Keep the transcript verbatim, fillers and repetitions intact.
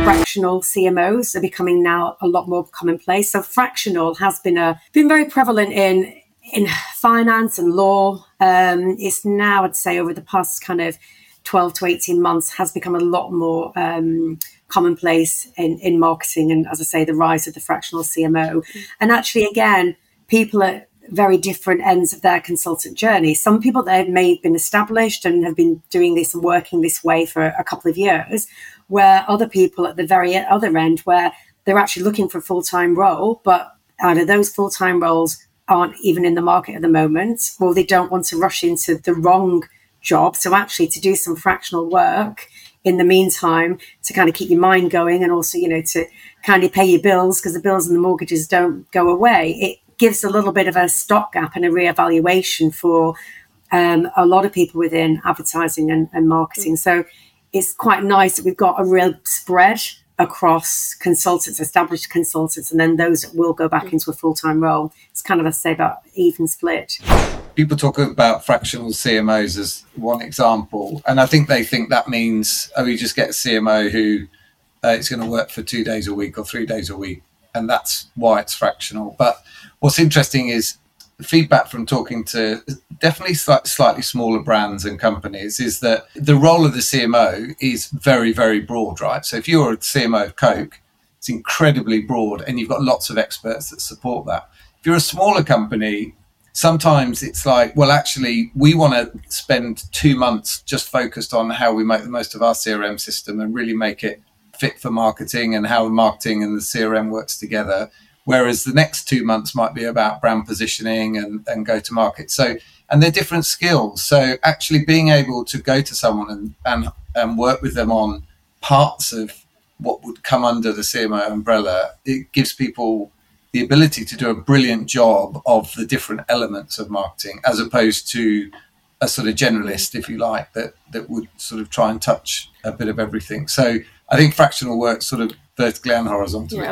fractional C M Os are becoming now a lot more commonplace. So fractional has been a been very prevalent in in finance and law. Um, it's now, I'd say, over the past kind of twelve to eighteen months, has become a lot more um, commonplace in, in marketing. And as I say, the rise of the fractional C M O. Mm-hmm. And actually, again, people are very different ends of their consultant journey. Some people that may have been established and have been doing this and working this way for a couple of years, where other people at the very other end, where they're actually looking for a full-time role, but either those full-time roles aren't even in the market at the moment, or they don't want to rush into the wrong job. So actually to do some fractional work in the meantime to kind of keep your mind going, and also, you know, to kind of pay your bills, because the bills and the mortgages don't go away. It gives a little bit of a stopgap and a reevaluation for um, a lot of people within advertising and, and marketing. Mm. So it's quite nice that we've got a real spread across consultants, established consultants, and then those that will go back mm. into a full-time role. It's kind of, I say, about even split. People talk about fractional C M Os as one example, and I think they think that means, oh, you just get a C M O who uh, is going to work for two days a week or three days a week, and that's why it's fractional. But what's interesting is feedback from talking to definitely slightly smaller brands and companies is that the role of the C M O is very, very broad, right? So if you're a C M O of Coke, it's incredibly broad, and you've got lots of experts that support that. If you're a smaller company, sometimes it's like, well, actually, we want to spend two months just focused on how we make the most of our C R M system and really make it fit for marketing and how the marketing and the C R M works together. Whereas the next two months might be about brand positioning and, and go to market. So, and they're different skills. So actually being able to go to someone and, and, and work with them on parts of what would come under the C M O umbrella, it gives people the ability to do a brilliant job of the different elements of marketing, as opposed to a sort of generalist, if you like, that, that would sort of try and touch a bit of everything. So I think fractional works sort of vertically and horizontally. Yeah,